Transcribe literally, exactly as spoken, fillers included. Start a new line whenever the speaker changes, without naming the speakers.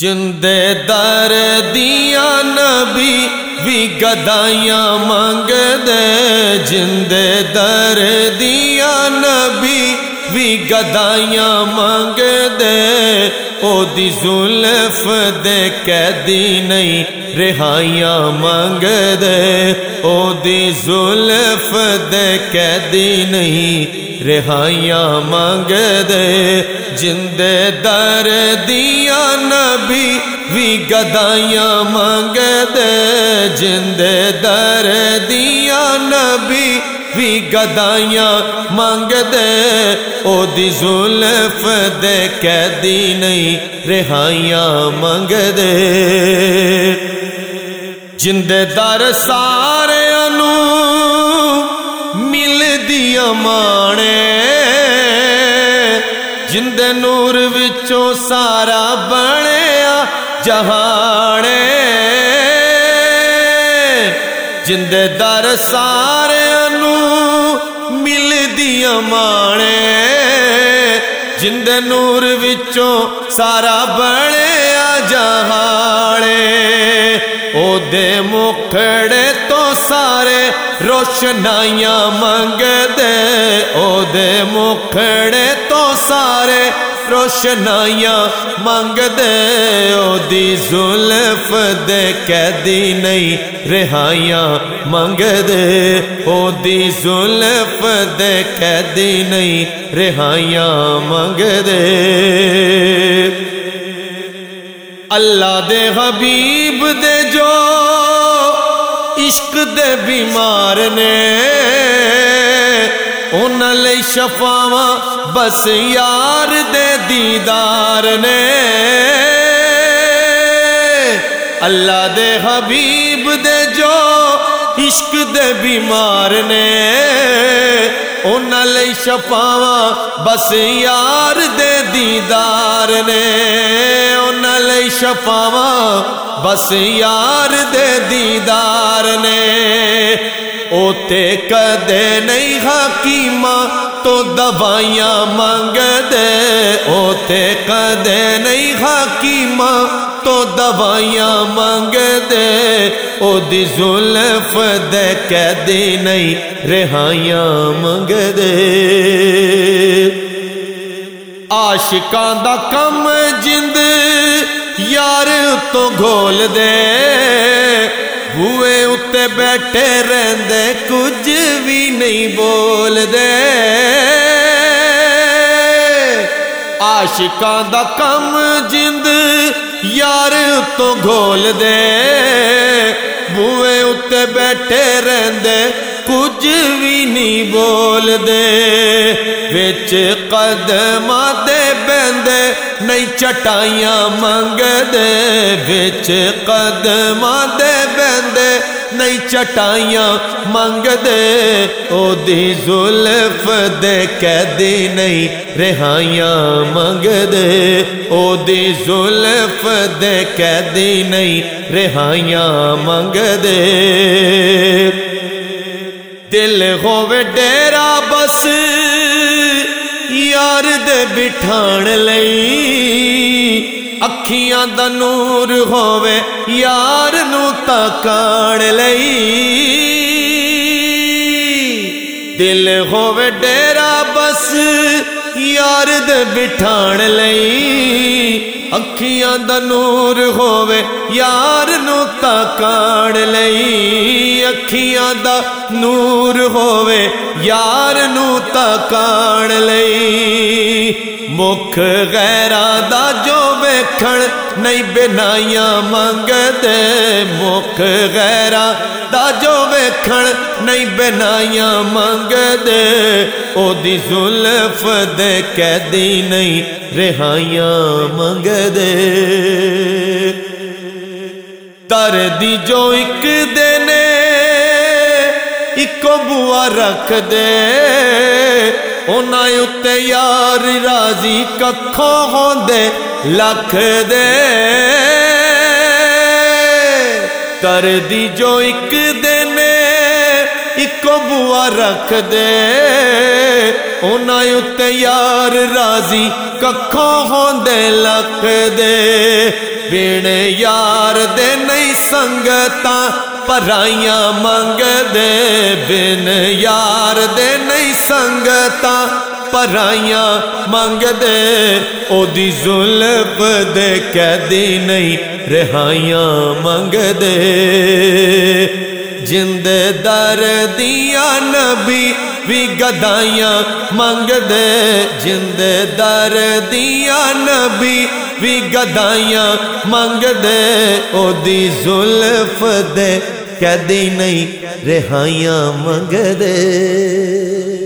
جندے در دیا نبی بھی گدائیاں منگ دے، جندے در دیا نبی بھی گدائیاں منگ دے، او دی زلف دے قیدی نہیں رہائیاں منگ دے، او دی زلف دے قیدی نہیں رہائیاں منگ دے، جندے در دیا نبی بھی گدائیاں منگ دے، جندے در دیا نبی بھی گدائیاں منگ دے، او دی زلف دے قیدی نہیں رہائیاں منگ دے، جندے در سارے انو مل دیا مانے، جندے نور وچوں سارا بنیا جہانے، جندے در سارے انو مل دیا مانے، جندے نور وچوں سارا بنیا جہانے، او دے مکھڑے تو سارے روشنائیاں منگ دے، او دے مکھڑے تو سارے روشنائیاں منگ دے، او دی زلف دے قیدی نہیں رہائیاں منگ دے، او دی زلف دے قیدی نہیں رہائیاں منگ دے، اللہ دے حبیب دے جو عشق دے بیمار نے، انہاں لئی شفاواں بس یار دے دیدار نے، اللہ دے حبیب دے جو عشق دے بیمار نے، انہاں لئی شفاواں بس یار دے دیدار نے، انہاں لئی شفاواں بس یار دے دیدار نے، اوتے کدے نہیں حکیماں تو دوائیاں منگ دے، اوتے کدے نہیں حکیماں تو دوائیاں منگ دے، او دی زلف دے قیدی نہیں رہائیاں منگ دے، عاشقاں دا کم جند یار تو گھول دے، بوئے اتے بیٹھے رہندے کچھ بھی نہیں بول دے، عاشقاں دا کم جند یار تو گھول دے، بوئے اتے بیٹھے رہندے کچھ بھی نہیں بول دے، وچ قدماں دے بہندے نہیں چٹائیاں منگ دے، وچ قدماں دے بہندے نہیں چٹائیاں منگ دے، او دی زلف دے قیدی نہیں رہائیاں منگ دے، او دی زلف دے قیدی نہیں رہائیاں منگ دے، دل ہووے ڈیرا بس یار دے بٹھان لئی، اکھیاں دا نور ہووے یار نو تکان لئی، دل ہووے ڈیرا بس یار دے بٹھان لئی، اکھیاں دا نور ہووے یار نو تکان لئی، اکھیاں دا نور ہووے یار نو تکان لئی، مکھ غیراں دا جو ویکھن نہیں بنائیاں منگ دے، مکھ غیراں دا جو ویکھن نہیں بنائیاں منگ دے، او دی زلف دے قیدی نہیں رہائیاں منگ دے، در دی جو ایک دینے اکو بوا رکھ دے، انہاں اتے یار راضی ککھوں ہوندے لکھ دے، در دی جو ایک دینے اکو بوا رکھ دے، انہاں اتے یار راضی ککھوں ہوندے لکھ دے، بن یار دے نہیں سنگتاں پرائیاں منگ دے بن یار دے نہیں سنگتاں پرائیاں منگ دے او دی زلف دے قیدی نہیں رہائیاں منگ دے جند در دیا نبی بھی گدائیاں منگ دے جند در دیا نبی بھی گدائیاں منگ دے او دی زلف دے قیدی نہیں رہائیاں منگ دے